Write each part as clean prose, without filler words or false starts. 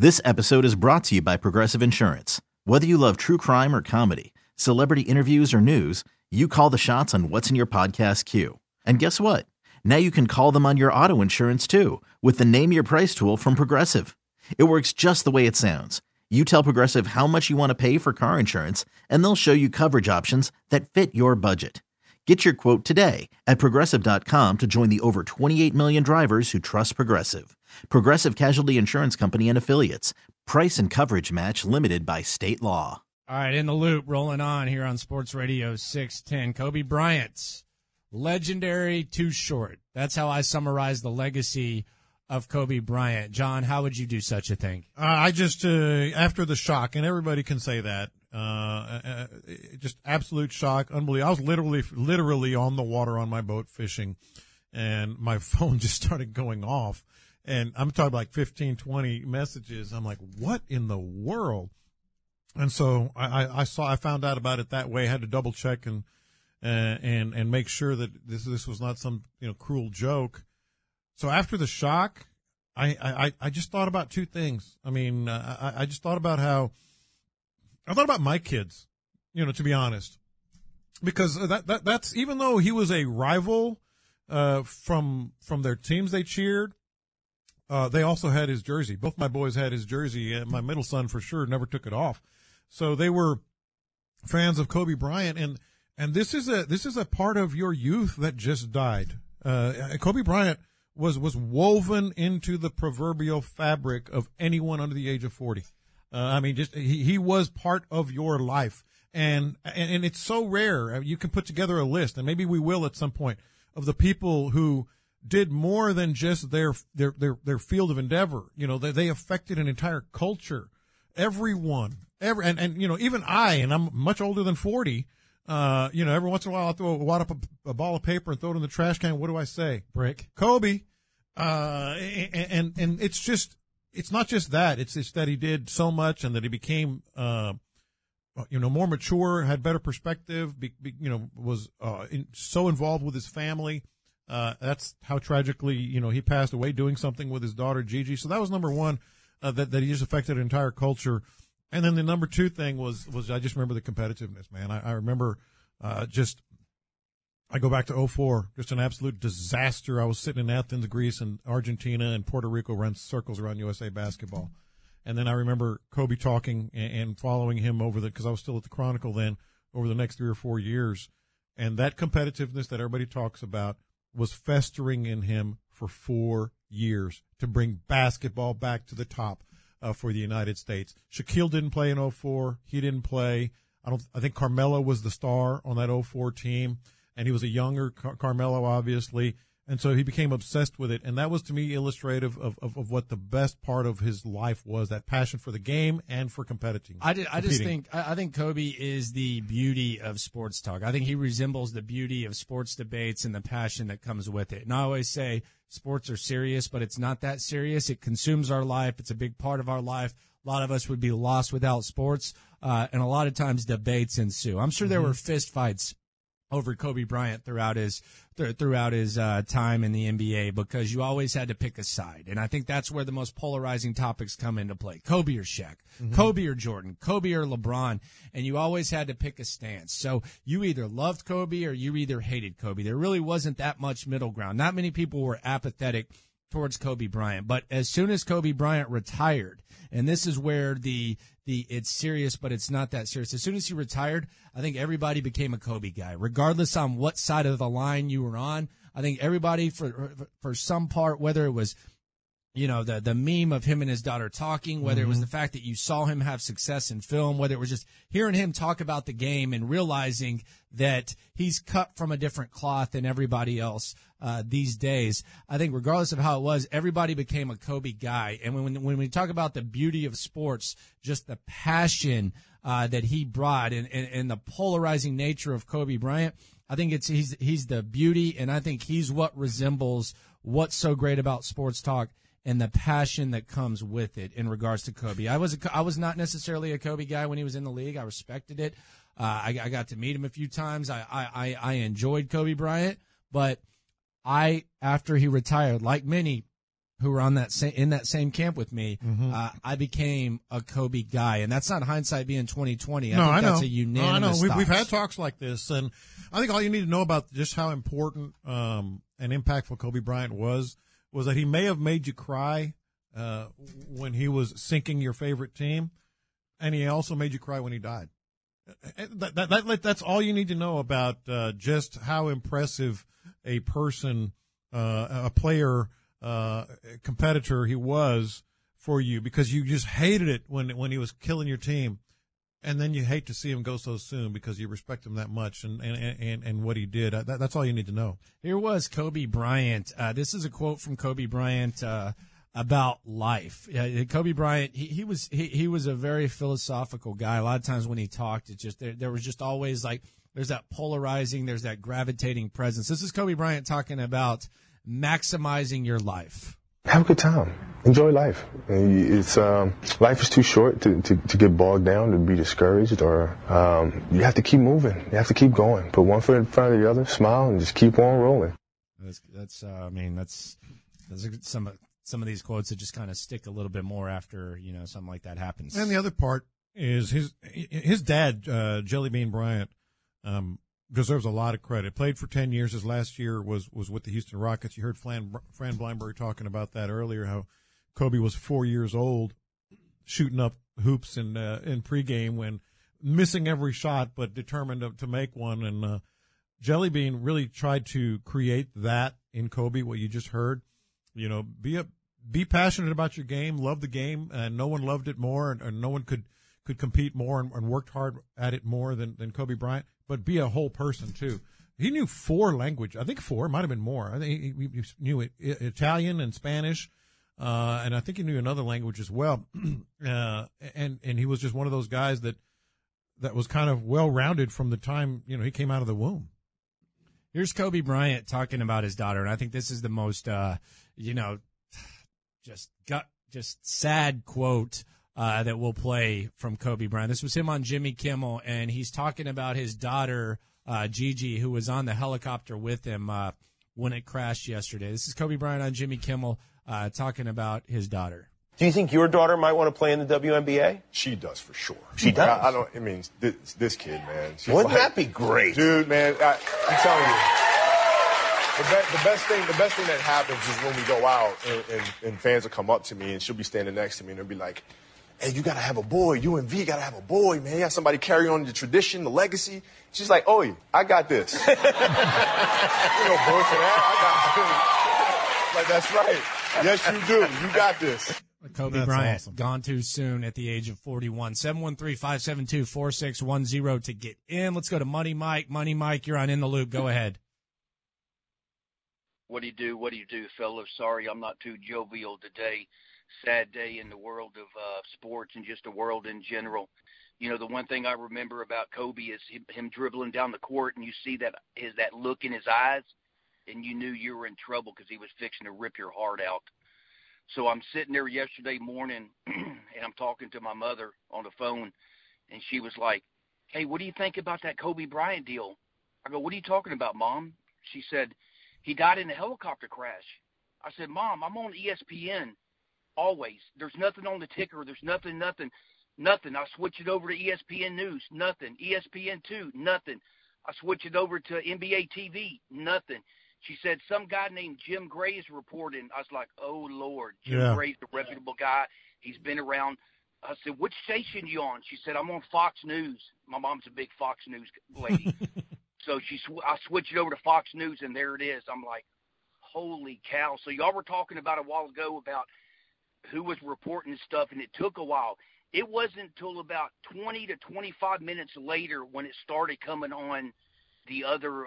This episode is brought to you by Progressive Insurance. Whether you love true crime or comedy, celebrity interviews or news, you call the shots on what's in your podcast queue. And guess what? Now you can call them on your auto insurance too with the Name Your Price tool from Progressive. It works just the way it sounds. You tell Progressive how much you want to pay for car insurance, and they'll show you coverage options that fit your budget. Get your quote today at Progressive.com to join the over 28 million drivers who trust Progressive. Progressive Casualty Insurance Company and Affiliates. Price and coverage match limited by state law. All right, In the Loop, rolling on here on Sports Radio 610. Kobe Bryant's legendary Too Short. That's how I summarize the legacy of Kobe Bryant. John, how would you do such a thing? I just, after the shock, and everybody can say that, just absolute shock, unbelievable. I was literally on the water on my boat fishing, and my phone just started going off. And I'm talking like 15, 20 messages. I'm like, what in the world? And so I found out about it that way. I had to double check and make sure that this was not some, cruel joke. So after the shock, I just thought about two things. I mean, I just thought about I thought about my kids, to be honest, because that's, even though he was a rival, from their teams they cheered, they also had his jersey. Both my boys had his jersey, and my middle son for sure never took it off. So they were fans of Kobe Bryant, and this is a part of your youth that just died. Kobe Bryant was woven into the proverbial fabric of anyone under the age of 40. He was part of your life, and it's so rare. You can put together a list, and maybe we will at some point, of the people who did more than just their field of endeavor. They affected an entire culture. Everyone, even I, and I'm much older than 40. Every once in a while I'll wad up a ball of paper and throw it in the trash can. What do I say? Brick. Kobe. And it's just, it's not just that. It's that he did so much, and that he became, more mature, had better perspective, was so involved with his family. That's how tragically, he passed away doing something with his daughter, Gigi. So that was number one, that he just affected an entire culture. And then the number two thing was I just remember the competitiveness, man. I remember, I go back to 2004, just an absolute disaster. I was sitting in Athens, Greece, and Argentina and Puerto Rico ran circles around USA basketball. And then I remember Kobe talking and following him because I was still at the Chronicle then, over the next 3 or 4 years. And that competitiveness that everybody talks about was festering in him for 4 years to bring basketball back to the top for the United States. Shaquille didn't play in 2004. He didn't play. I think Carmelo was the star on that 2004 team, and he was a younger Carmelo, obviously. And so he became obsessed with it. And that was, to me, illustrative of what the best part of his life was, that passion for the game and for competing. I think Kobe is the beauty of sports talk. I think he resembles the beauty of sports debates and the passion that comes with it. And I always say sports are serious, but it's not that serious. It consumes our life. It's a big part of our life. A lot of us would be lost without sports. And a lot of times debates ensue. I'm sure there were fist fights over Kobe Bryant throughout his time in the NBA, because you always had to pick a side. And I think that's where the most polarizing topics come into play. Kobe or Shaq, Kobe or Jordan, Kobe or LeBron, and you always had to pick a stance. So you either loved Kobe or you either hated Kobe. There really wasn't that much middle ground. Not many people were apathetic towards Kobe Bryant. But as soon as Kobe Bryant retired, and this is where the it's serious, but it's not that serious. As soon as he retired, I think everybody became a Kobe guy, regardless on what side of the line you were on. I think everybody, for some part, whether it was, the meme of him and his daughter talking, whether it was the fact that you saw him have success in film, whether it was just hearing him talk about the game and realizing that he's cut from a different cloth than everybody else these days. I think regardless of how it was, everybody became a Kobe guy. And when we talk about the beauty of sports, just the passion that he brought and the polarizing nature of Kobe Bryant, I think he's the beauty, and I think he's what resembles what's so great about sports talk and the passion that comes with it in regards to Kobe. I was not necessarily a Kobe guy when he was in the league. I respected it. I got to meet him a few times. I enjoyed Kobe Bryant, but after he retired, like many who were in that same camp with me, I became a Kobe guy, and that's not hindsight being 2020. I think that's a unanimous. We've had talks like this, and I think all you need to know about just how important and impactful Kobe Bryant was that he may have made you cry when he was sinking your favorite team, and he also made you cry when he died. That's all you need to know about just how impressive a person, a player, competitor he was for you, because you just hated it when he was killing your team, and then you hate to see him go so soon because you respect him that much and what he did. That's all you need to know. Here was Kobe Bryant. This is a quote from Kobe Bryant about life. Kobe Bryant, he was a very philosophical guy. A lot of times when he talked, it just there was just always like there's that polarizing, there's that gravitating presence. This is Kobe Bryant talking about maximizing your life. Have a good time. Enjoy life. It's life is too short to get bogged down, to be discouraged, or you have to keep moving. You have to keep going. Put one foot in front of the other, smile, and just keep on rolling. That's some of these quotes that just kind of stick a little bit more after something like that happens. And the other part is his dad, Jelly Bean Bryant, deserves a lot of credit. Played for 10 years. His last year was with the Houston Rockets. You heard Fran Bleinberg talking about that earlier, how Kobe was 4 years old, shooting up hoops in pregame, when missing every shot, but determined to make one. And Jelly Bean really tried to create that in Kobe, what you just heard. Be passionate about your game, love the game, and no one loved it more, and no one could compete more and worked hard at it more than Kobe Bryant. But be a whole person too. He knew 4 languages. I think 4, it might have been more. I think he knew Italian and Spanish, and I think he knew another language as well. And he was just one of those guys that was kind of well-rounded from the time he came out of the womb. Here's Kobe Bryant talking about his daughter, and I think this is the most just sad quote that we'll play from Kobe Bryant. This was him on Jimmy Kimmel, and he's talking about his daughter, Gigi, who was on the helicopter with him when it crashed yesterday. This is Kobe Bryant on Jimmy Kimmel talking about his daughter. Do you think your daughter might want to play in the WNBA? She does, for sure. She does? This kid, man. Wouldn't that be great? Dude, man, I'm telling you. The best thing that happens is when we go out and fans will come up to me and she'll be standing next to me and they'll be like, hey, you got to have a boy. UNV got to have a boy, man. You got somebody carry on the tradition, the legacy. She's like, oh, I got this. You know, boy for that. I got this. Like, that's right. Yes, you do. You got this. Kobe That's Bryant, awesome. Gone too soon at the age of 41. 713-572-4610 to get in. Let's go to Money Mike. Money Mike, you're on In the Loop. Go ahead. What do you do? What do you do, fellas? Sorry, I'm not too jovial today. Sad day in the world of sports and just the world in general. You know, the one thing I remember about Kobe is him dribbling down the court, and you see that look in his eyes, and you knew you were in trouble because he was fixing to rip your heart out. So I'm sitting there yesterday morning, and I'm talking to my mother on the phone, and she was like, hey, what do you think about that Kobe Bryant deal? I go, what are you talking about, Mom? She said, he died in a helicopter crash. I said, Mom, I'm on ESPN always. There's nothing on the ticker. There's nothing. I switch it over to ESPN News, nothing. ESPN2, nothing. I switch it over to NBA TV, nothing. She said some guy named Jim Gray is reporting. I was like, oh, Lord. Jim Gray's a reputable guy. He's been around. I said, which station you on? She said, I'm on Fox News. My mom's a big Fox News lady. So I switched it over to Fox News, and there it is. I'm like, holy cow. So y'all were talking about a while ago about who was reporting stuff, and it took a while. It wasn't until about 20 to 25 minutes later when it started coming on the other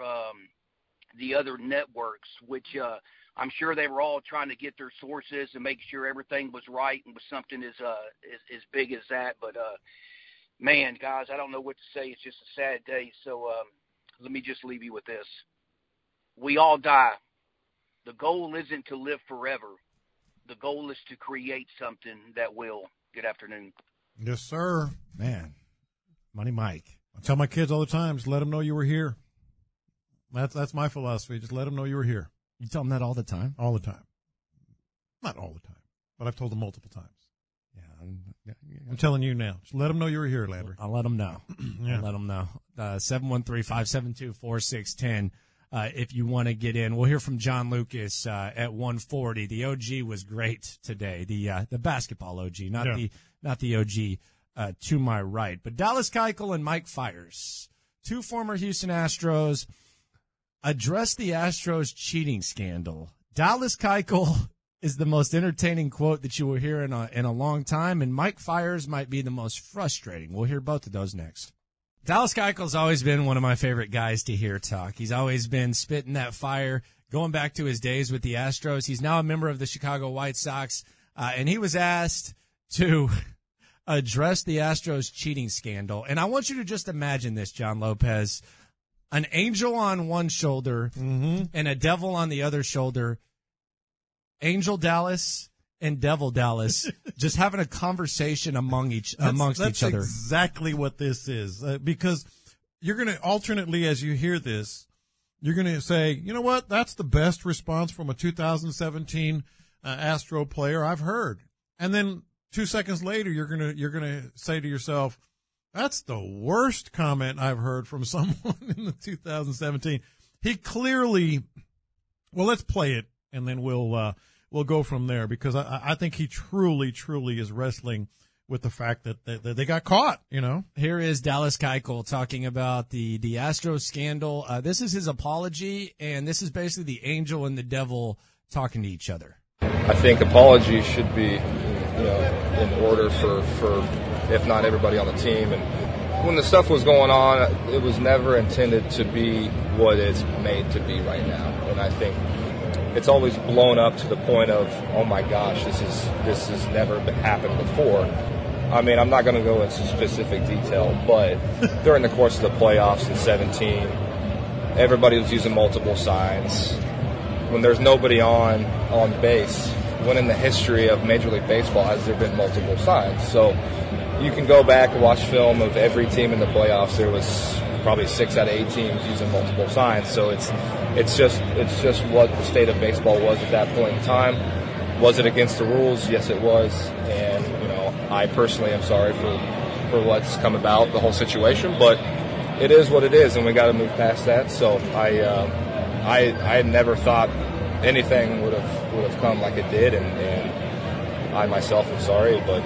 networks, which I'm sure they were all trying to get their sources and make sure everything was right and was something as big as that. But, man, guys, I don't know what to say. It's just a sad day. So let me just leave you with this. We all die. The goal isn't to live forever. The goal is to create something that will. Good afternoon. Yes, sir. Man, Money Mike. I tell my kids all the time, just let them know you were here. That's my philosophy. Just let them know you were here. You tell them that all the time? All the time. Not all the time, but I've told them multiple times. Yeah, I'm telling you now. Just let them know you were here, Landry. I'll let them know. Yeah. I'll let them know. 713-572-4610. If you want to get in, we'll hear from John Lucas at 1:40. The OG was great today. The basketball OG, not the OG to my right. But Dallas Keuchel and Mike Fiers, two former Houston Astros, addressed the Astros cheating scandal. Dallas Keuchel is the most entertaining quote that you will hear in a long time, and Mike Fiers might be the most frustrating. We'll hear both of those next. Dallas Keuchel's always been one of my favorite guys to hear talk. He's always been spitting that fire, going back to his days with the Astros. He's now a member of the Chicago White Sox, and he was asked to address the Astros cheating scandal. And I want you to just imagine this, John Lopez, an angel on one shoulder and a devil on the other shoulder. Angel Dallas and Devil Dallas just having a conversation amongst each other. That's exactly what this is. Because you're going to alternately, as you hear this, you're going to say, you know what? That's the best response from a 2017 Astro player I've heard. And then 2 seconds later, you're going to say to yourself, that's the worst comment I've heard from someone in the 2017. He clearly, well, let's play it and then we'll go from there, because I think he truly is wrestling with the fact that they got caught, you know. Here is Dallas Keuchel talking about the Astros scandal. This is his apology, and this is basically the angel and the devil talking to each other. I think apologies should be, in order for if not everybody on the team. And when the stuff was going on, it was never intended to be what it's made to be right now. And I think it's always blown up to the point of, oh my gosh, this has never happened before. I mean, I'm not going to go into specific detail, but during the course of the playoffs in 17, everybody was using multiple signs. When there's nobody on base, when in the history of Major League Baseball has there been multiple signs? So you can go back and watch film of every team in the playoffs. There was probably 6 out of 8 teams using multiple signs. So it's just what the state of baseball was at that point in time. Was it against the rules? Yes, it was. And I personally am sorry for what's come about, the whole situation. But it is what it is, and we got to move past that. So I never thought anything would have come like it did, and I myself am sorry, but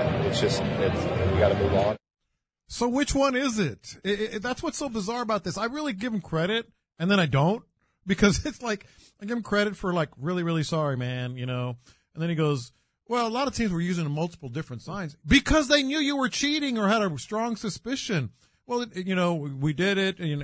we got to move on. So which one is it? That's what's so bizarre about this. I really give him credit, and then I don't, because it's like I give him credit for like really sorry, man, and then he goes, well, a lot of teams were using multiple different signs because they knew you were cheating or had a strong suspicion. Well, we did it, and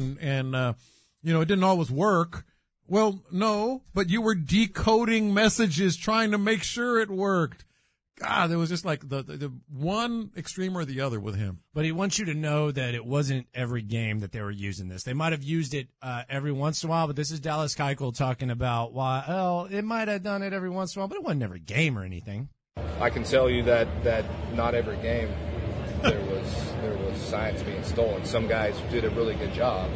it didn't always work. Well, no, but you were decoding messages trying to make sure it worked. God, there was just like the one extreme or the other with him. But he wants you to know that it wasn't every game that they were using this. They might have used it every once in a while, but this is Dallas Keuchel talking about why, it might have done it every once in a while, but it wasn't every game or anything. I can tell you that not every game there was signs being stolen. Some guys did a really good job.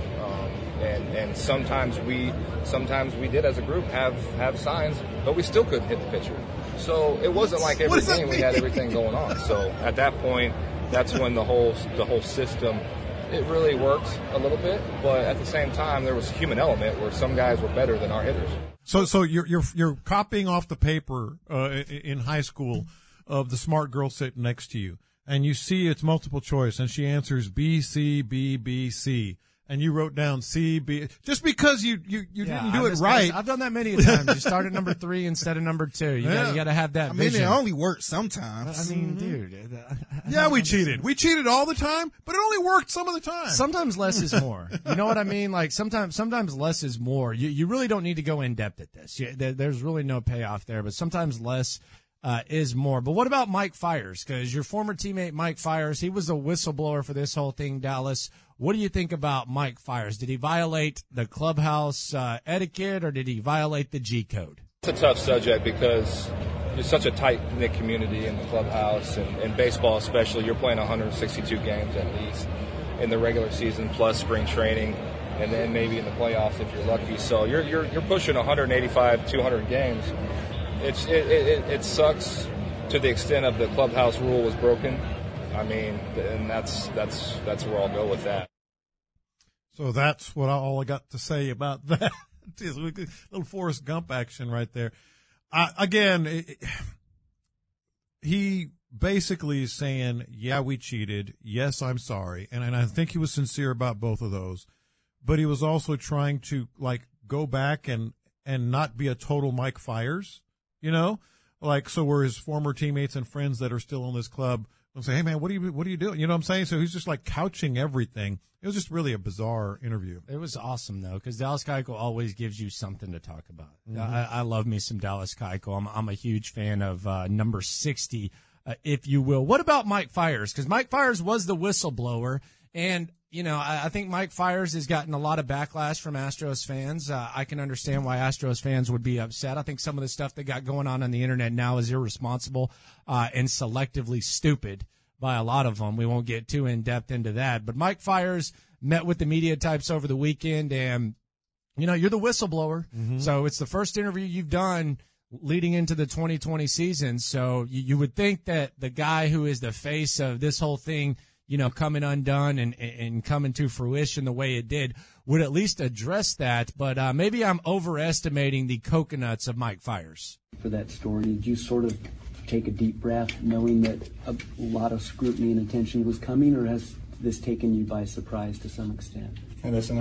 And sometimes we did as a group have signs, but we still couldn't hit the pitcher. So it wasn't like every game we had everything going on. So at that point, that's when the whole system, it really worked a little bit. But at the same time, there was a human element where some guys were better than our hitters. So you're copying off the paper in high school of the smart girl sitting next to you, and you see it's multiple choice, and she answers B, C, B, B, C. And you wrote down C, B, just because you didn't do it right. I've done that many times. You start at number 3 instead of number 2. You got to have that vision. It only works sometimes. Dude. Yeah, we cheated. We cheated all the time, but it only worked some of the time. Sometimes less is more. You know what I mean? Like sometimes less is more. You really don't need to go in depth at this. There's really no payoff there, but sometimes less is more. But what about Mike Fiers? Because your former teammate Mike Fiers, he was a whistleblower for this whole thing, Dallas. What do you think about Mike Fiers? Did he violate the clubhouse etiquette, or did he violate the G code? It's a tough subject because it's such a tight-knit community in the clubhouse, and baseball especially. You're playing 162 games at least in the regular season, plus spring training, and then maybe in the playoffs if you're lucky. So you're pushing 185, 200 games. it sucks to the extent of the clubhouse rule was broken. I mean, and that's where I'll go with that. So that's what all I got to say about that. Little Forrest Gump action right there. He basically is saying, yeah, we cheated. Yes, I'm sorry. And I think he was sincere about both of those. But he was also trying to, like, go back and not be a total Mike Fiers, you know? Like, so were his former teammates and friends that are still in this club and say, hey, man, what are you doing? You know what I'm saying? So he's just, like, couching everything. It was just really a bizarre interview. It was awesome, though, because Dallas Keuchel always gives you something to talk about. Mm-hmm. I love me some Dallas Keuchel. I'm a huge fan of number 60, if you will. What about Mike Fiers? Because Mike Fiers was the whistleblower, and you know, I think Mike Fiers has gotten a lot of backlash from Astros fans. I can understand why Astros fans would be upset. I think some of the stuff they got going on the internet now is irresponsible and selectively stupid by a lot of them. We won't get too in-depth into that. But Mike Fiers met with the media types over the weekend, and, you know, you're the whistleblower. Mm-hmm. So it's the first interview you've done leading into the 2020 season. So you would think that the guy who is the face of this whole thing, you know, coming undone and coming to fruition the way it did, would at least address that. But maybe I'm overestimating the coconuts of Mike Fiers. For that story, did you sort of take a deep breath knowing that a lot of scrutiny and attention was coming, or has this taken you by surprise to some extent? Hey, listen,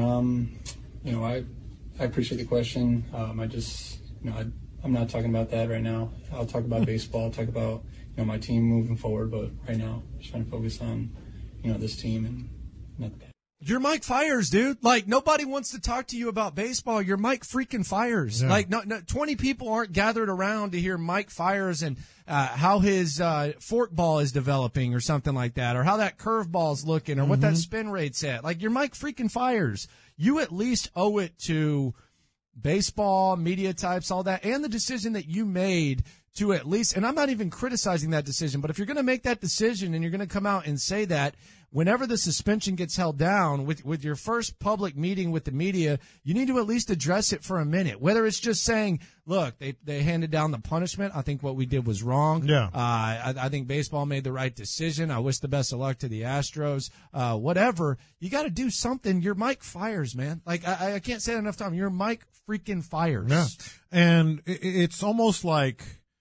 you know, I appreciate the question. I just, you know, I'm not talking about that right now. I'll talk about baseball. I'll talk about, you know, my team moving forward. But right now, I'm just trying to focus on, you know, this team and nothing. You're Mike Fiers, dude. Like, nobody wants to talk to you about baseball. You're Mike freaking Fiers. Yeah. Like, no, 20 people aren't gathered around to hear Mike Fiers and how his forkball is developing or something like that, or how that curveball is looking, or what that spin rate's at. Like, you're Mike freaking Fiers. You at least owe it to baseball, media types, all that, and the decision that you made to at least, and I'm not even criticizing that decision, but if you're going to make that decision and you're going to come out and say that, whenever the suspension gets held down with your first public meeting with the media, you need to at least address it for a minute. Whether it's just saying, look, they handed down the punishment. I think what we did was wrong. Yeah. I think baseball made the right decision. I wish the best of luck to the Astros. Whatever. You got to do something. You're Mike Fiers, man. Like, I can't say it enough time. You're Mike freaking Fiers. Yeah. And it's almost like,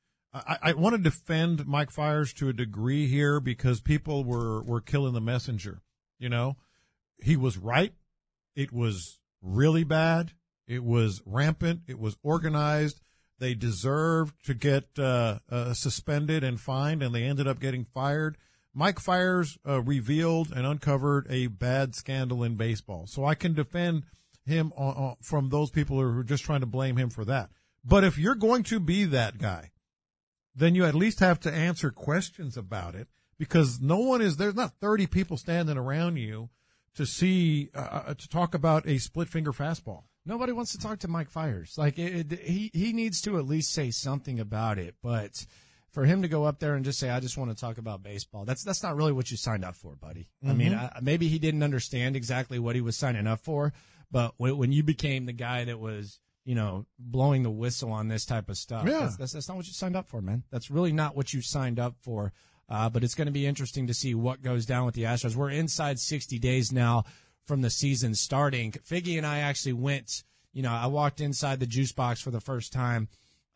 I want to defend Mike Fiers to a degree here because people were killing the messenger. You know, he was right. It was really bad. It was rampant. It was organized. They deserved to get suspended and fined, and they ended up getting fired. Mike Fiers revealed and uncovered a bad scandal in baseball. So I can defend him from those people who are just trying to blame him for that. But if you're going to be that guy, then you at least have to answer questions about it, because there's not 30 people standing around you to see, to talk about a split finger fastball. Nobody wants to talk to Mike Fiers. Like, he needs to at least say something about it, but for him to go up there and just say, I just want to talk about baseball, that's not really what you signed up for, buddy. Mm-hmm. I mean, maybe he didn't understand exactly what he was signing up for, but when you became the guy that was, you know, blowing the whistle on this type of stuff. Yeah. That's not what you signed up for, man. That's really not what you signed up for. But it's going to be interesting to see what goes down with the Astros. We're inside 60 days now from the season starting. Figgy and I actually went, you know, I walked inside the juice box for the first time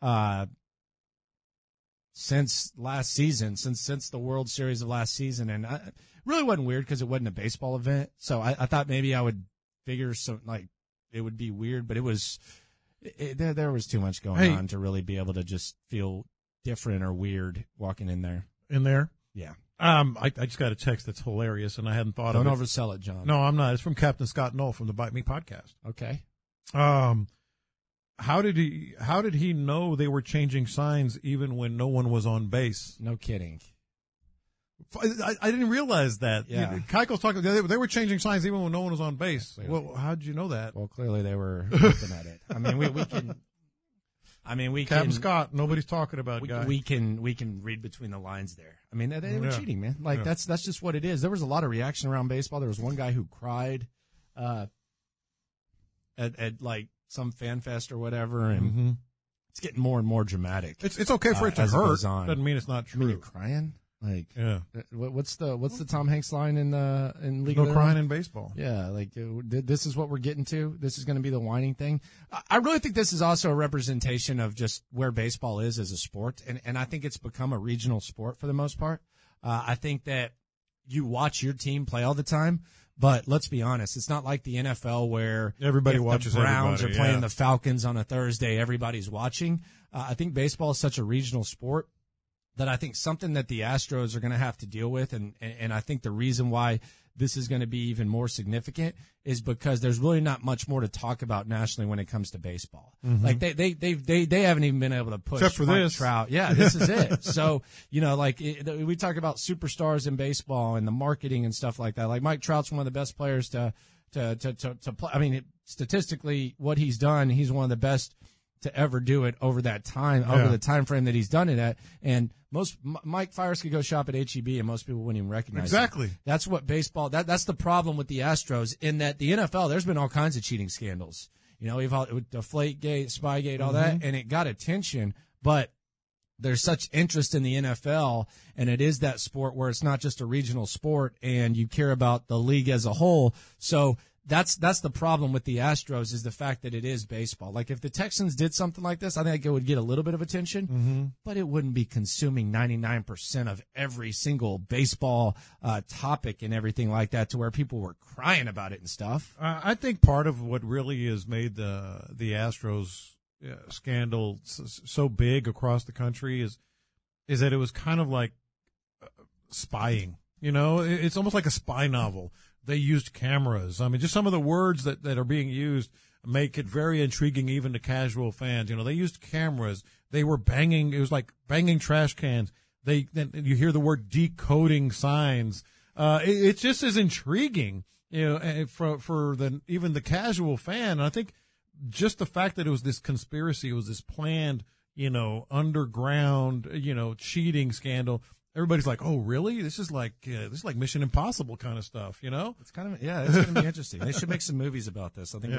since last season, since the World Series of last season. And it really wasn't weird because it wasn't a baseball event. So I thought maybe I would figure it would be weird, but it was... There was too much going on to really be able to just feel different or weird walking in there. In there? Yeah. I just got a text that's hilarious, and I hadn't thought of it. Don't oversell it, John. No, I'm not. It's from Captain Scott Knoll from the Bite Me podcast. Okay. How did he know they were changing signs even when no one was on base? No kidding. I didn't realize that. Yeah. Keuchel's talking. They were changing signs even when no one was on base. Well, how did you know that? Well, clearly they were looking at it. I mean, we can. Captain Scott. Nobody's talking about guy. We can read between the lines there. I mean, they were cheating, man. Like that's just what it is. There was a lot of reaction around baseball. There was one guy who cried, at like some fan fest or whatever, and it's getting more and more dramatic. It's okay for it to hurt. Doesn't mean it's not true. I mean, you're crying. Like, yeah. What's the Tom Hanks line in League No of Their crying Own? in baseball. Yeah, like this is what we're getting to. This is going to be the whining thing. I really think this is also a representation of just where baseball is as a sport, and I think it's become a regional sport for the most part. I think that you watch your team play all the time, but let's be honest, it's not like the NFL where everybody if watches. The Browns everybody, are playing yeah. the Falcons on a Thursday. Everybody's watching. I think baseball is such a regional sport that I think something that the Astros are going to have to deal with, and I think the reason why this is going to be even more significant is because there's really not much more to talk about nationally when it comes to baseball. Mm-hmm. Like they haven't even been able to push Except for Mike this. Trout. Yeah, this is it. So, we talk about superstars in baseball and the marketing and stuff like that. Like Mike Trout's one of the best players to play. I mean, statistically, what he's done, he's one of the best to ever do it over that time, over the time frame that he's done it at. And Mike Fiers could go shop at HEB and most people wouldn't even recognize exactly. him. That's what baseball, that's the problem with the Astros, in that the NFL, there's been all kinds of cheating scandals. We've had with Deflategate, Spygate, all that, and it got attention, but there's such interest in the NFL, and it is that sport where it's not just a regional sport and you care about the league as a whole. So that's the problem with the Astros, is the fact that it is baseball. Like if the Texans did something like this, I think it would get a little bit of attention, but it wouldn't be consuming 99% of every single baseball topic and everything like that, to where people were crying about it and stuff. I think part of what really has made the Astros scandal so big across the country is that it was kind of like spying. It's almost like a spy novel. They used cameras. I mean, just some of the words that are being used make it very intriguing even to casual fans. They used cameras. They were banging. It was like banging trash cans. Then you hear the word decoding signs. It just is intriguing, for even the casual fan. And I think just the fact that it was this conspiracy, it was this planned, underground, cheating scandal. Everybody's like, "Oh, really? This is like Mission Impossible kind of stuff," It's kind of it's going to be interesting. They should make some movies about this. I think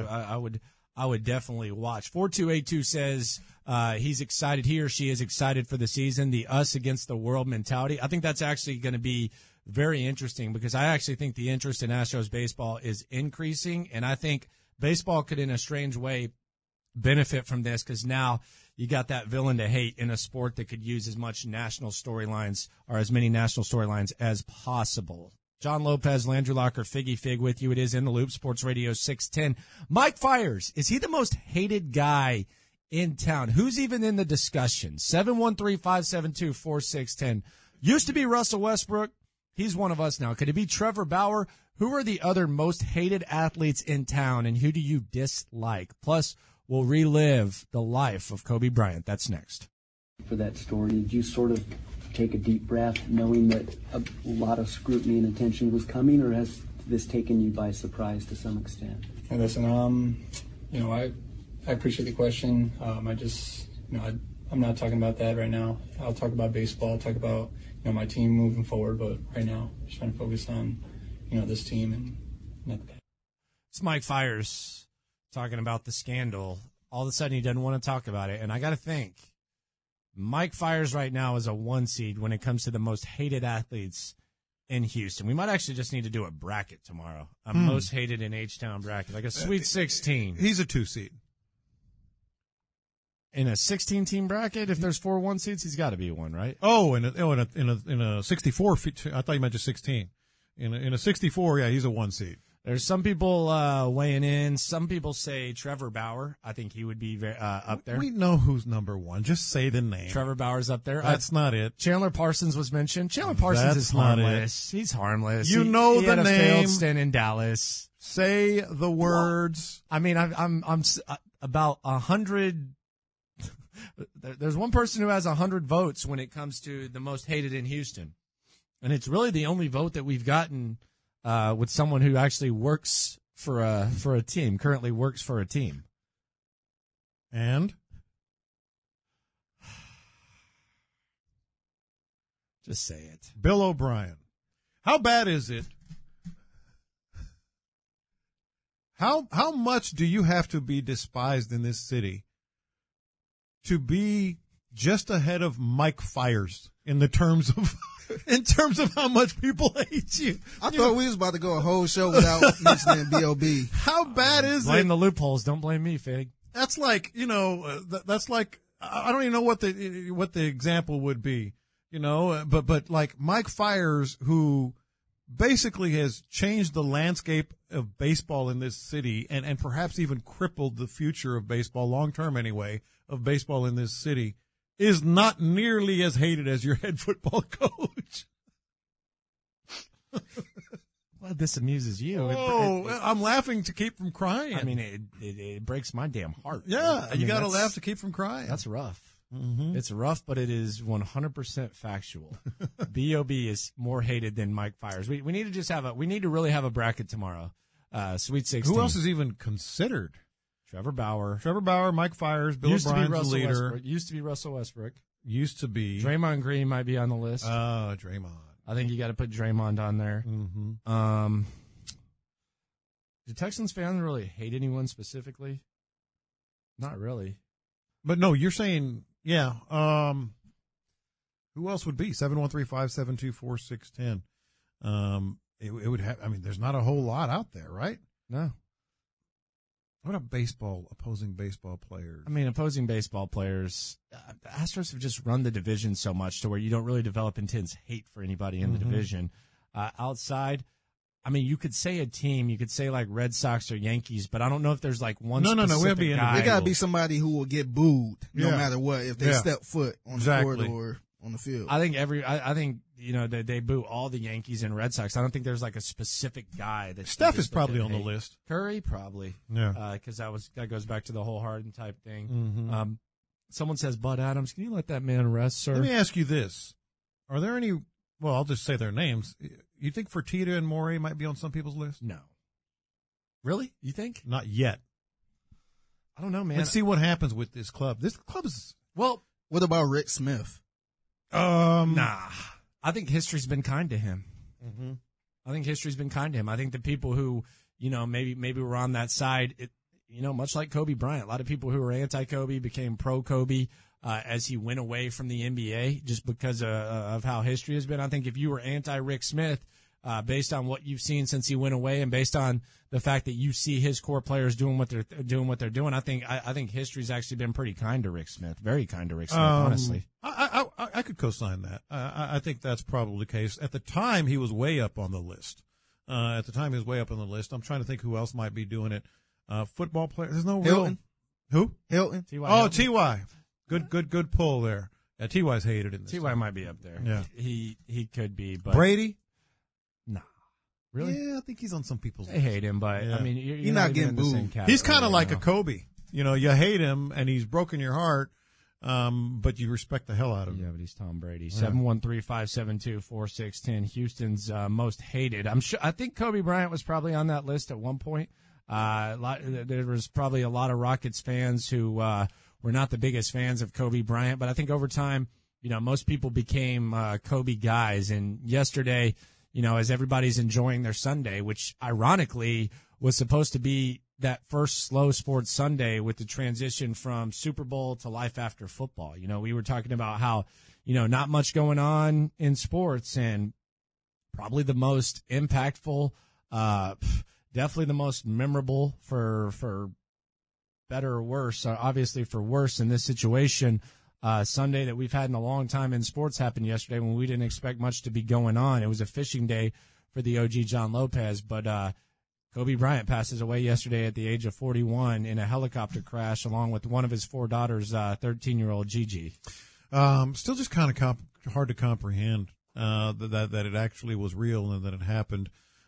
I would definitely watch. 4282 says he's excited. He or she is excited for the season. The us against the world mentality. I think that's actually going to be very interesting, because I actually think the interest in Astros baseball is increasing, and I think baseball could, in a strange way, benefit from this, because now you got that villain to hate in a sport that could use as much national storylines, or as many national storylines as possible. John Lopez, Landry Locker, Figgy Fig with you. It is In the Loop, Sports Radio 610. Mike Fiers, is he the most hated guy in town? Who's even in the discussion? 713-572-4610. Used to be Russell Westbrook. He's one of us now. Could it be Trevor Bauer? Who are the other most hated athletes in town, and who do you dislike? Plus, we'll relive the life of Kobe Bryant. That's next. For that story, did you sort of take a deep breath knowing that a lot of scrutiny and attention was coming, or has this taken you by surprise to some extent? Hey, listen, I appreciate the question. I'm not talking about that right now. I'll talk about baseball. I'll talk about, my team moving forward, but right now, I'm just trying to focus on, this team and not the past. It's Mike Fiers talking about the scandal. All of a sudden, he doesn't want to talk about it. And I got to think, Mike Fiers right now is a 1 seed when it comes to the most hated athletes in Houston. We might actually just need to do a bracket tomorrow. A most hated in H-Town bracket, like a Sweet 16. He's a 2 seed. In a 16-team bracket, if there's 4 1 seeds, he's got to be one, right? Oh, in a 64. I thought you meant just 16. In a 64, yeah, he's a 1 seed. There's some people weighing in. Some people say Trevor Bauer. I think he would be up there. We know who's number 1. Just say the name. Trevor Bauer's up there. That's not it. Chandler Parsons was mentioned. Chandler Parsons is harmless. He's harmless. You know he the had a name. failed stint in Dallas. Say the words. I mean, I'm about 100. There's one person who has 100 votes when it comes to the most hated in Houston, and it's really the only vote that we've gotten with someone who actually works for a team. Currently works for a team. And just say it. Bill O'Brien. How bad is it? How much do you have to be despised in this city to be just ahead of Mike Fires in the terms of how much people hate you. I thought we was about to go a whole show without mentioning B.O.B. How bad is Blame it? the loopholes. Don't blame me, Fig. That's like, that's like, I don't even know what the example would be, but like Mike Fires, who basically has changed the landscape of baseball in this city and perhaps even crippled the future of baseball, long term anyway, of baseball in this city, is not nearly as hated as your head football coach. Well, this amuses you. I'm laughing to keep from crying. I mean, it breaks my damn heart. Yeah, I mean, you got to laugh to keep from crying. That's rough. Mm-hmm. It's rough, but it is 100% factual. B.O.B. is more hated than Mike Fires. We need to just we need to really have a bracket tomorrow. Sweet 16. Who else is even considered? Trevor Bauer, Mike Fires, Bill O'Brien's the leader. Westbrook. Used to be Russell Westbrook. Used to be. Draymond Green might be on the list. Draymond. I think you got to put Draymond on there. Mm-hmm. Do Texans fans really hate anyone specifically? Not really. But no, you're saying, yeah. Who else would be? 713-572-4610. It would have, there's not a whole lot out there, right? No. What about opposing baseball players? Opposing baseball players, the Astros have just run the division so much to where you don't really develop intense hate for anybody in the division. Outside, you could say a team, you could say like Red Sox or Yankees, but I don't know if there's like one specific guy. It got to be somebody who will get booed no matter what if they step foot on the court or on the field. I think they boo all the Yankees and Red Sox. I don't think there's like a specific guy that Steph is probably on the list. Curry probably. Yeah. Because that goes back to the whole Harden type thing. Mm-hmm. Someone says Bud Adams. Can you let that man rest, sir? Let me ask you this: are there any? Well, I'll just say their names. You think Fertitta and Morey might be on some people's list? No. Really? You think? Not yet. I don't know, man. Let's see what happens with this club. This club is. Well, what about Rick Smith? Nah. I think history's been kind to him. Mm-hmm. I think history's been kind to him. I think the people who, maybe were on that side, much like Kobe Bryant, a lot of people who were anti-Kobe became pro-Kobe as he went away from the NBA just because of how history has been. I think if you were anti-Rick Smith, based on what you've seen since he went away and based on the fact that you see his core players doing what they're doing, I think history's actually been pretty kind to Rick Smith, very kind to Rick Smith, honestly. I could co-sign that. I think that's probably the case. At the time, he was way up on the list. I'm trying to think who else might be doing it. Football players. There's no Hilton. Who? Hilton. T.Y. Good pull there. Yeah, T.Y.'s hated in this. T.Y. might be up there. Yeah. He could be, but Brady? Nah. Really? Yeah, I think he's on some people's list. They hate him, but yeah. You're not getting booed. He's kind of like a Kobe. You hate him and he's broken your heart, but you respect the hell out of him. Yeah, but he's Tom Brady. Yeah. 713-572-4610. Houston's most hated. I think Kobe Bryant was probably on that list at one point. There was probably a lot of Rockets fans who were not the biggest fans of Kobe Bryant, but I think over time, most people became Kobe guys. And yesterday, as everybody's enjoying their Sunday, which ironically was supposed to be that first slow sports Sunday with the transition from Super Bowl to life after football. We were talking about how, not much going on in sports, and probably the most impactful, definitely the most memorable for better or worse, obviously for worse in this situation, Sunday that we've had in a long time in sports happened yesterday when we didn't expect much to be going on. It was a fishing day for the OG John Lopez, but Kobe Bryant passes away yesterday at the age of 41 in a helicopter crash along with one of his four daughters, 13-year-old Gigi. Still just kind of hard to comprehend that it actually was real and that it happened.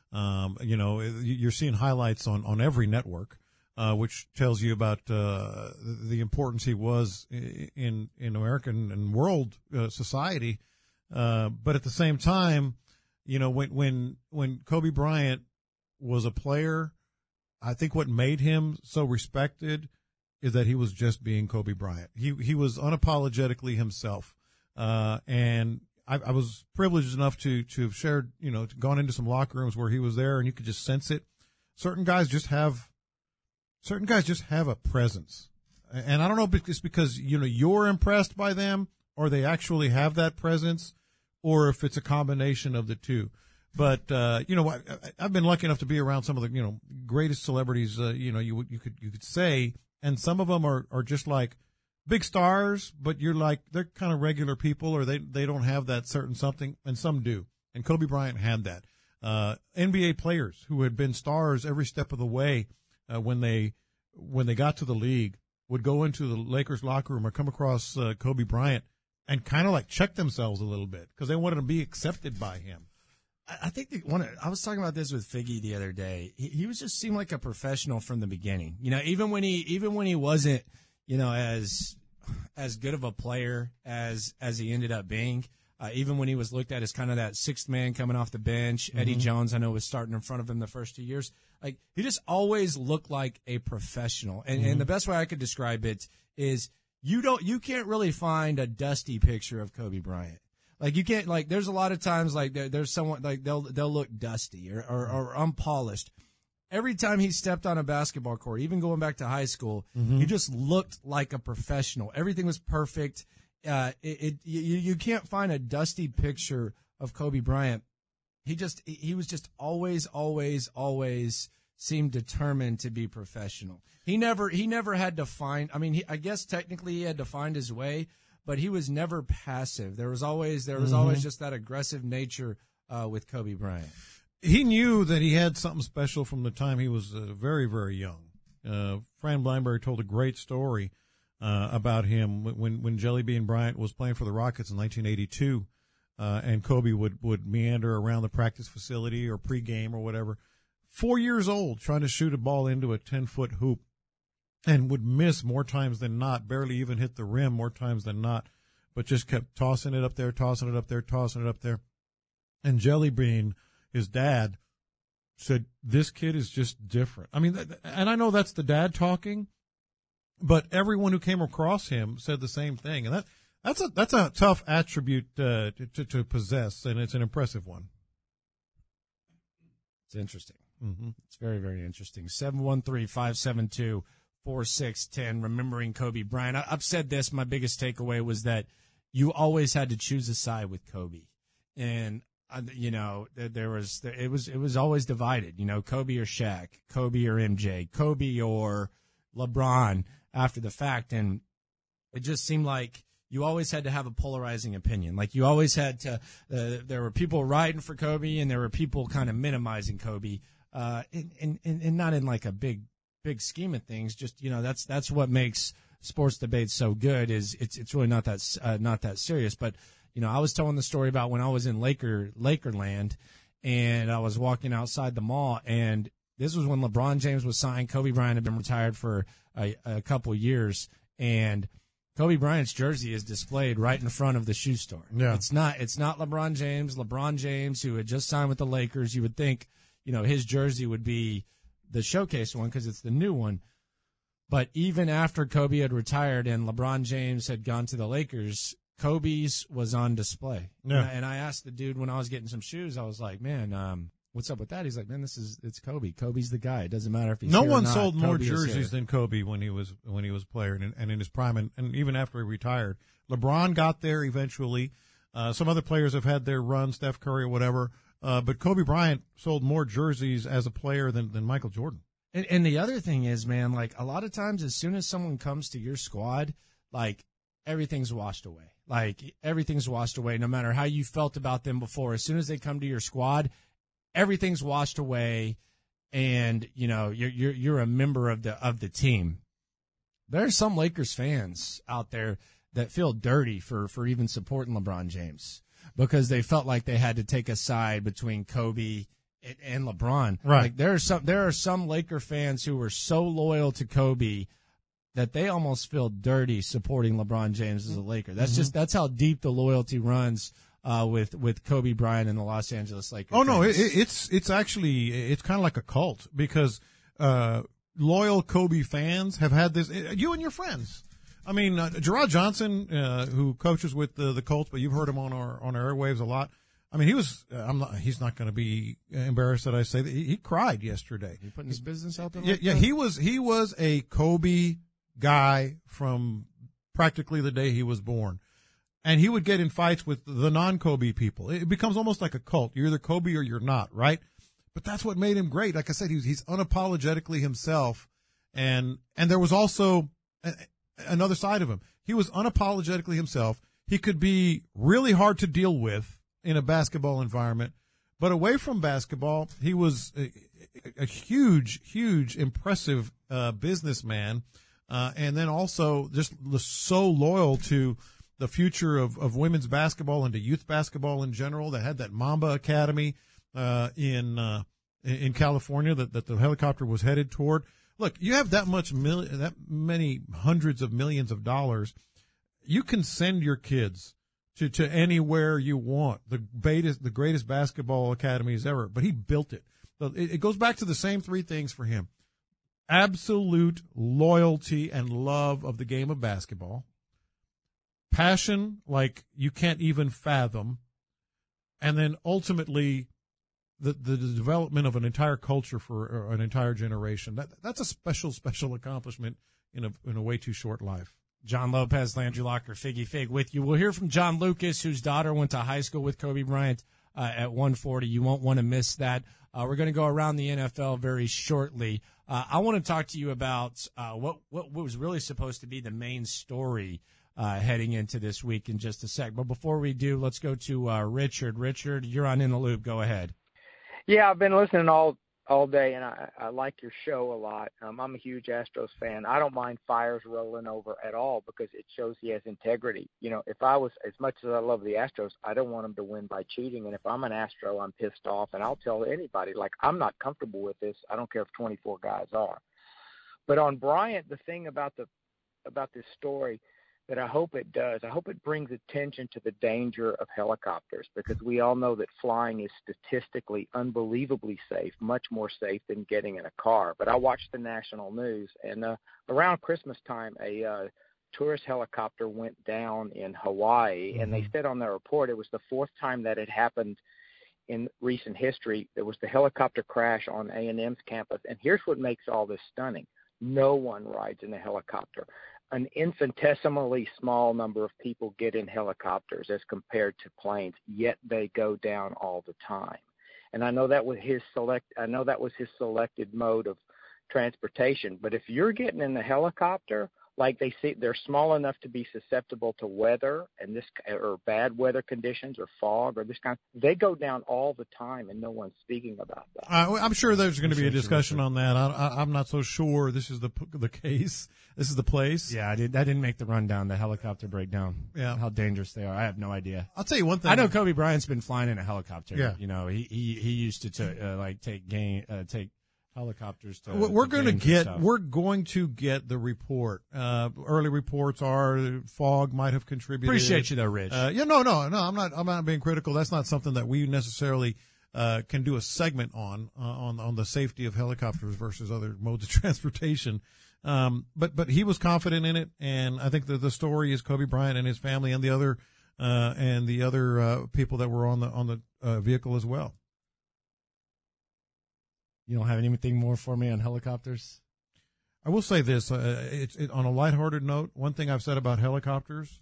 You're seeing highlights on every network, which tells you about the importance he was in American and world society. But at the same time, when Kobe Bryant was a player, I think what made him so respected is that he was just being Kobe Bryant. He was unapologetically himself, and I was privileged enough to have shared, gone into some locker rooms where he was there, and you could just sense it. Certain guys just have a presence, And I don't know if it's because, you're impressed by them or they actually have that presence or if it's a combination of the two. But, I've been lucky enough to be around some of the, greatest celebrities, you could say, and some of them are just like big stars, but you're like, they're kind of regular people or they don't have that certain something, and some do. And Kobe Bryant had that. NBA players who had been stars every step of the way, when they got to the league would go into the Lakers locker room or come across, Kobe Bryant and kind of like check themselves a little bit because they wanted to be accepted by him. I think I was talking about this with Figgy the other day. He was just seemed like a professional from the beginning. Even when he wasn't, as good of a player as he ended up being. Even when he was looked at as kind of that sixth man coming off the bench, Eddie Jones, I know, was starting in front of him the first 2 years. Like, he just always looked like a professional. And the best way I could describe it is you can't really find a dusty picture of Kobe Bryant. Like, you can't, like, there's a lot of times, like, there's someone, like, they'll look dusty or unpolished. Every time he stepped on a basketball court, even going back to high school, he just looked like a professional. Everything was perfect. You can't find a dusty picture of Kobe Bryant. He was just always seemed determined to be professional. He never had to find, I guess technically he had to find his way, but he was never passive. There was always just that aggressive nature with Kobe Bryant. He knew that he had something special from the time he was very, very young. Fran Blackberry told a great story about him when Jelly Bean Bryant was playing for the Rockets in 1982, and Kobe would meander around the practice facility or pregame or whatever, 4 years old, trying to shoot a ball into a 10-foot hoop, and would miss more times than not, barely even hit the rim more times than not, but just kept tossing it up there, tossing it up there, tossing it up there. And Jelly Bean, his dad, said, "This kid is just different." And I know that's the dad talking, but everyone who came across him said the same thing. And that's a tough attribute to possess, and it's an impressive one. It's interesting. It's very, very interesting. 713-572-4610, remembering Kobe Bryant. I've said this, my biggest takeaway was that you always had to choose a side with Kobe. And it was always divided, Kobe or Shaq, Kobe or MJ, Kobe or LeBron after the fact. And it just seemed like you always had to have a polarizing opinion. Like, you always had to, there were people riding for Kobe and there were people kind of minimizing Kobe, and not in like a big scheme of things. Just, that's what makes sports debates so good, is it's really not that serious. But, I was telling the story about when I was in Lakerland, and I was walking outside the mall, and this was when LeBron James was signed. Kobe Bryant had been retired for a couple years, and Kobe Bryant's jersey is displayed right in front of the shoe store. Yeah. It's not LeBron James. LeBron James, who had just signed with the Lakers, you would think, his jersey would be the showcase one because it's the new one. But even after Kobe had retired and LeBron James had gone to the Lakers, Kobe's was on display. Yeah. And I asked the dude when I was getting some shoes, I was like, "Man, what's up with that?" He's like, "Man, it's Kobe. Kobe's the guy. It doesn't matter if he's no here one or not. sold more Kobe jerseys than Kobe when he was playing and in his prime, and even after he retired. LeBron got there eventually. Some other players have had their run, Steph Curry or whatever, but Kobe Bryant sold more jerseys as a player than Michael Jordan. And the other thing is, man, like, a lot of times as soon as someone comes to your squad, like, everything's washed away. Like, everything's washed away, no matter how you felt about them before. As soon as they come to your squad, everything's washed away, and you're a member of the team. There are some Lakers fans out there that feel dirty for even supporting LeBron James because they felt like they had to take a side between Kobe and LeBron. Right. Like, there are some Laker fans who were so loyal to Kobe that they almost feel dirty supporting LeBron James as a Laker. That's how deep the loyalty runs with Kobe Bryant and the Los Angeles Lakers. Oh no, it's actually kind of like a cult because loyal Kobe fans have had this. You and your friends. Gerard Johnson, who coaches with the Colts, but you've heard him on our airwaves a lot. He's not going to be embarrassed that I say that he cried yesterday. He putting his business out there. Yeah, he was a Kobe guy from practically the day he was born. And he would get in fights with the non-Kobe people. It becomes almost like a cult. You're either Kobe or you're not, right? But that's what made him great. Like I said, he's unapologetically himself. And there was also another side of him. He was unapologetically himself. He could be really hard to deal with in a basketball environment. But away from basketball, he was a huge, impressive businessman. And then also just so loyal to the future of women's basketball and to youth basketball in general. That had that Mamba Academy in California that the helicopter was headed toward. Look, you have that many hundreds of millions of dollars. You can send your kids to anywhere you want. The greatest basketball academies ever. But he built it. So it goes back to the same three things for him: absolute loyalty and love of the game of basketball, passion like you can't even fathom, and then ultimately the development of an entire culture for an entire generation. That's a special accomplishment in a way too short life. John Lopez, Landry Locker, Figgy Fig with you. We'll hear from John Lucas, whose daughter went to high school with Kobe Bryant at 140. You won't want to miss that. We're going to go around the NFL very shortly. I want to talk to you about what was really supposed to be the main story heading into this week in just a sec. But before we do, let's go to Richard. Richard, you're on In the Loop. Go ahead. Yeah, I've been listening all day, and I like your show a lot. I'm a huge Astros fan. I don't mind Fires rolling over at all because it shows he has integrity. You know, if I was, as much as I love the Astros, I don't want them to win by cheating. And if I'm an Astro, I'm pissed off, and I'll tell anybody, like, I'm not comfortable with this. I don't care if 24 guys are. But on Bryant, the thing about this story that I hope it does, I hope it brings attention to the danger of helicopters, because we all know that flying is statistically unbelievably safe, much more safe than getting in a car. But I watched the national news, and around Christmas time, a tourist helicopter went down in Hawaii, and they said on their report it was the fourth time that had happened in recent history. There was the helicopter crash on A&M's campus, and here's what makes all this stunning. No one rides in a helicopter. An infinitesimally small number of people get in helicopters as compared to planes, yet they go down all the time. And I know that was his selected mode of transportation. But if you're getting in the helicopter, like they see, they're small enough to be susceptible to weather and or bad weather conditions or fog or this kind. They go down all the time, and no one's speaking about that. I'm sure there's going to be a discussion on that. I'm not so sure this is the case. This is the place. Yeah, that didn't make the rundown. The helicopter breakdown. Yeah, how dangerous they are. I have no idea. I'll tell you one thing. I know Kobe Bryant's been flying in a helicopter. Yeah, you know, he used to take helicopters to. We're going to get the report. Early reports are fog might have contributed. Appreciate you though, Rich. No. I'm not being critical. That's not something that we necessarily can do a segment on the safety of helicopters versus other modes of transportation. But he was confident in it, and I think that the story is Kobe Bryant and his family and the other people that were on the vehicle as well. You don't have anything more for me on helicopters? I will say this, on a lighthearted note, one thing I've said about helicopters,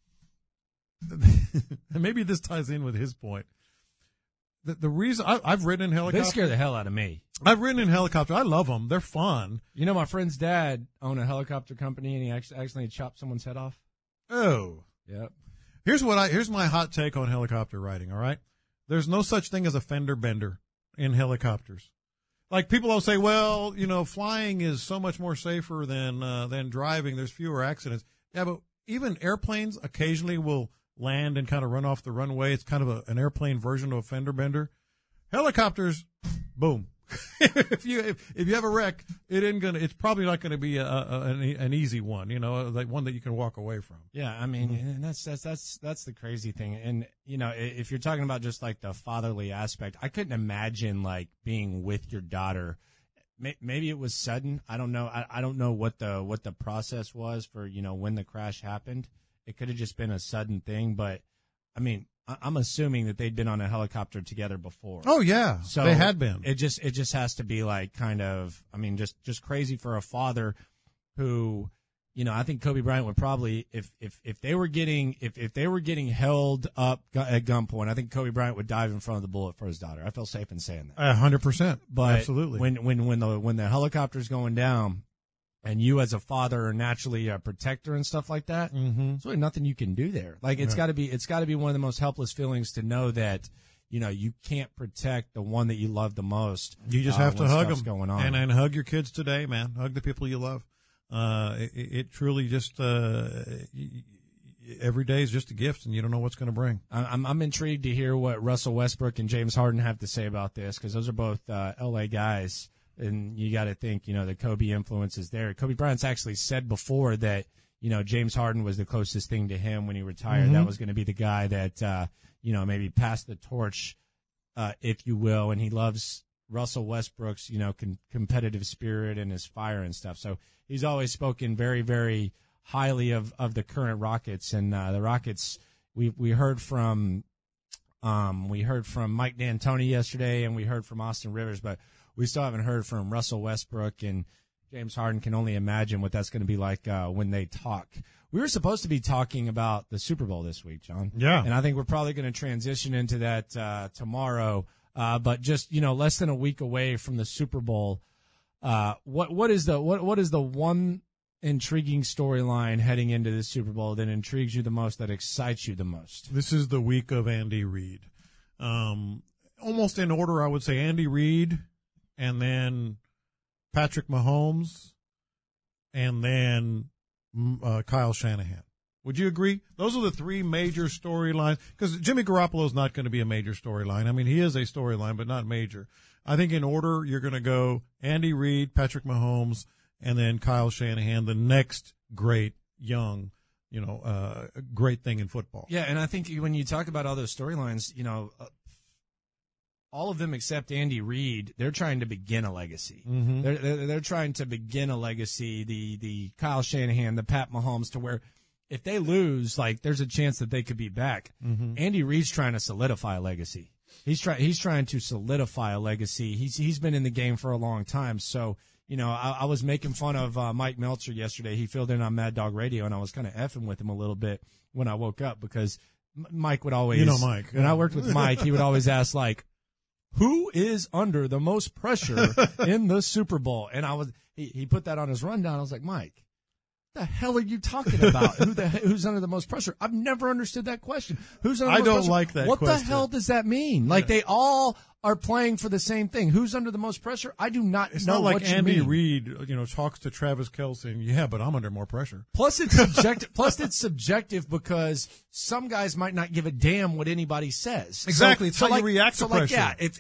and maybe this ties in with his point. The reason I've ridden in helicopters. They scare the hell out of me. I've ridden in helicopters. I love them. They're fun. You know, my friend's dad owned a helicopter company, and he accidentally chopped someone's head off. Oh. Yep. Here's my hot take on helicopter riding, all right? There's no such thing as a fender bender in helicopters. Like, people will say, well, you know, flying is so much more safer than driving. There's fewer accidents. Yeah, but even airplanes occasionally will land and kind of run off the runway. It's kind of an airplane version of a fender bender. Helicopters, boom. If you have a wreck, it's probably not going to be an easy one, you know, like one that you can walk away from. Yeah, I mean, and that's the crazy thing. And you know, if you're talking about just like the fatherly aspect, I couldn't imagine like being with your daughter. Maybe it was sudden. I don't know. I don't know what the process was for, you know, when the crash happened. It could have just been a sudden thing, but I mean, I'm assuming that they'd been on a helicopter together before. Oh yeah, so they had been. It just has to be like kind of, I mean, just crazy for a father who I think Kobe Bryant would probably, if they were getting held up at gunpoint, I think Kobe Bryant would dive in front of the bullet for his daughter. I feel safe in saying that. 100%. But absolutely. When the helicopter's going down, and you as a father are naturally a protector and stuff like that, there's really nothing you can do there. Like it's got to be one of the most helpless feelings to know that you can't protect the one that you love the most. You just have to hug them going on. and hug your kids today, man. Hug the people you love. It truly just every day is just a gift, and you don't know what's going to bring. I'm intrigued to hear what Russell Westbrook and James Harden have to say about this, because those are both LA guys, and you got to think the Kobe influence is there. Kobe Bryant's actually said before that James Harden was the closest thing to him when he retired. That was going to be the guy that maybe passed the torch, if you will, and he loves Russell Westbrook's competitive spirit and his fire and stuff. So he's always spoken very, very highly of the current Rockets, and the Rockets. We heard from Mike D'Antoni yesterday, and we heard from Austin Rivers, but we still haven't heard from Russell Westbrook, and James Harden can only imagine what that's going to be like when they talk. We were supposed to be talking about the Super Bowl this week, John. Yeah. And I think we're probably going to transition into that tomorrow. But just less than a week away from the Super Bowl, what is the one intriguing storyline heading into the Super Bowl that intrigues you the most, that excites you the most? This is the week of Andy Reid. Almost in order, I would say Andy Reid, and then Patrick Mahomes, and then Kyle Shanahan. Would you agree? Those are the three major storylines, because Jimmy Garoppolo is not going to be a major storyline. I mean, he is a storyline, but not major. I think in order, you're going to go Andy Reid, Patrick Mahomes, and then Kyle Shanahan, the next great young, great thing in football. Yeah, and I think when you talk about all those storylines, all of them except Andy Reid, they're trying to begin a legacy. Mm-hmm. They're trying to begin a legacy. The Kyle Shanahan, the Pat Mahomes, to where if they lose, there's a chance that they could be back. Mm-hmm. Andy Reid's trying to solidify a legacy. He's trying to solidify a legacy. He's been in the game for a long time. So, I was making fun of Mike Meltzer yesterday. He filled in on Mad Dog Radio, and I was kind of effing with him a little bit when I woke up, because Mike would always, Mike. When I worked with Mike, he would always ask, who is under the most pressure in the Super Bowl? And he put that on his rundown. I was like, Mike, what the hell are you talking about? Who's under the most pressure? I've never understood that question. Who's under the most pressure? I don't like that question. What the hell does that mean? They all are playing for the same thing. Who's under the most pressure? I do not It's know not like what Andy you mean. Reid, talks to Travis Kelce, and but I'm under more pressure. Plus it's subjective. It's subjective because some guys might not give a damn what anybody says. Exactly. It's how you react to pressure.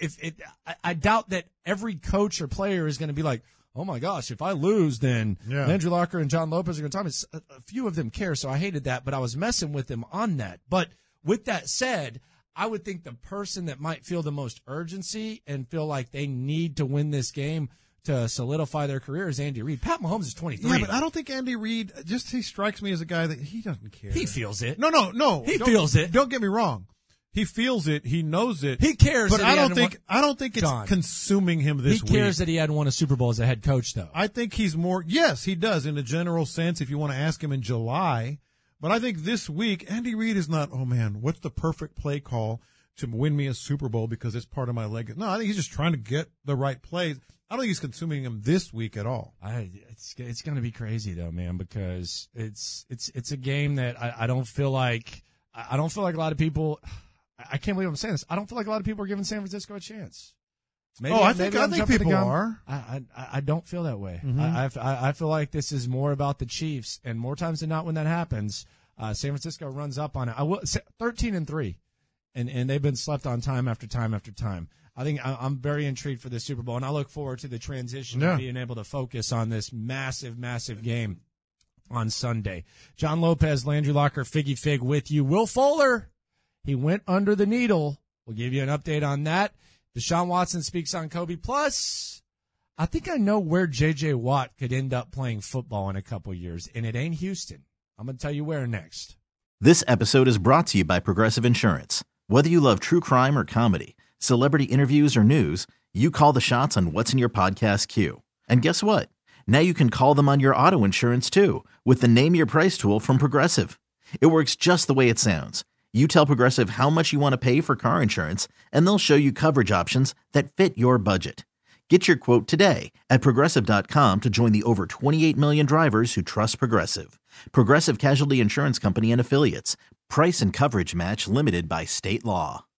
I doubt that every coach or player is going to be like, oh my gosh, if I lose, then Andrew Locker and John Lopez are going to tell me. A few of them care, so I hated that, but I was messing with them on that. But with that said, I would think the person that might feel the most urgency and feel like they need to win this game to solidify their career is Andy Reid. Pat Mahomes is 23. Yeah, but I don't think Andy Reid, he strikes me as a guy that he doesn't care. He feels it. No. He feels it. Don't get me wrong. He feels it. He knows it. He cares. But I don't think it's consuming him this week. He cares that he hadn't won a Super Bowl as a head coach, though. I think he's more, yes, he does in a general sense if you want to ask him in July. But I think this week, Andy Reid is not, oh man, what's the perfect play call to win me a Super Bowl because it's part of my legacy. No, I think he's just trying to get the right plays. I don't think he's consuming him this week at all. It's going to be crazy though, man, because it's a game that I don't feel like a lot of people. I can't believe I'm saying this. I don't feel like a lot of people are giving San Francisco a chance. I think people are. I don't feel that way. Mm-hmm. I feel like this is more about the Chiefs, and more times than not, when that happens, San Francisco runs up on it. 13-3. And they've been slept on time after time after time. I think I'm very intrigued for this Super Bowl, and I look forward to the transition of being able to focus on this massive, massive game on Sunday. John Lopez, Landry Locker, Figgy Fig with you. Will Fuller, he went under the needle. We'll give you an update on that. Deshaun Watson speaks on Kobe. Plus, I think I know where J.J. Watt could end up playing football in a couple years, and it ain't Houston. I'm going to tell you where next. This episode is brought to you by Progressive Insurance. Whether you love true crime or comedy, celebrity interviews or news, you call the shots on what's in your podcast queue. And guess what? Now you can call them on your auto insurance too with the Name Your Price tool from Progressive. It works just the way it sounds. You tell Progressive how much you want to pay for car insurance, and they'll show you coverage options that fit your budget. Get your quote today at Progressive.com to join the over 28 million drivers who trust Progressive. Progressive Casualty Insurance Company and Affiliates. Price and coverage match limited by state law.